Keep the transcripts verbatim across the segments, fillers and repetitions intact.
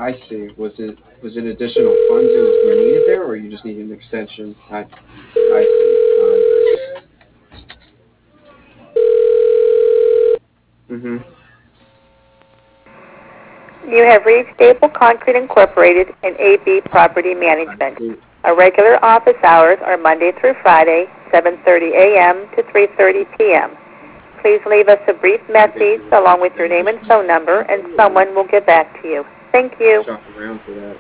I see. Was it was it additional funds that were needed there, or you just need an extension? I I see. Um, mm-hmm. You have reached Staple Concrete Incorporated and A B Property I Management. see. Our regular office hours are Monday through Friday, seven thirty a m to three thirty p m Please leave us a brief message along with your name and phone number, and someone will get back to you. Thank you. Shop around for that.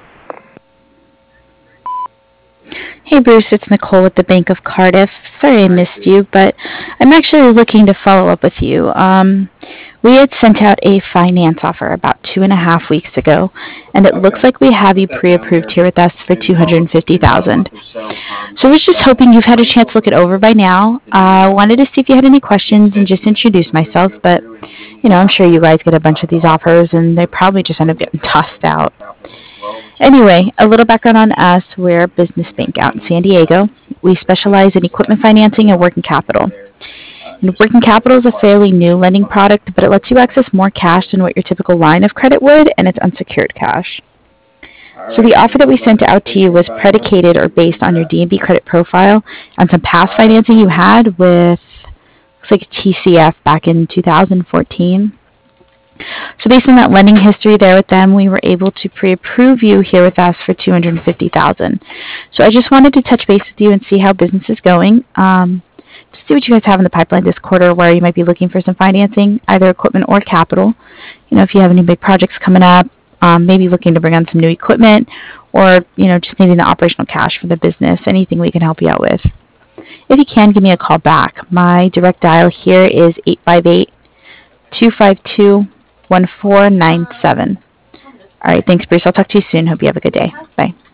Hey Bruce, it's Nicole with the Bank of Cardiff. Sorry I I missed see. you, but I'm actually looking to follow up with you. Um, we had sent out a finance offer about two and a half weeks ago, and it looks Okay. like we have Put you that down pre-approved there here with us for and follow up with you in about a two hundred fifty thousand month or dollars. so. Um, So I was just that hoping you've had a money chance to look it over by now. I uh, wanted to see if you had any questions and just introduce myself, but you know, I'm sure you guys get a bunch of these offers and they probably just end up getting tossed out. Anyway, a little background on us. We're a business bank out in San Diego. We specialize in equipment financing and working capital. And working capital is a fairly new lending product, but it lets you access more cash than what your typical line of credit would, and it's unsecured cash. All So right. the offer Thank that you we about sent that. out to you was predicated or based on your D and B credit profile and some past financing you had with, looks like T C F back in two thousand fourteen. So based on that lending history there with them, we were able to pre-approve you here with us for two hundred fifty thousand dollars. So I just wanted to touch base with you and see how business is going. Um, to see what you guys have in the pipeline this quarter where you might be looking for some financing, either equipment or capital. You know, if you have any big projects coming up, um, maybe looking to bring on some new equipment, or, you know, just needing the operational cash for the business, anything we can help you out with. If you can, give me a call back. My direct dial here is eight five eight, two five two, one four nine seven. All right, thanks, Bruce. I'll talk to you soon. Hope you have a good day. Bye.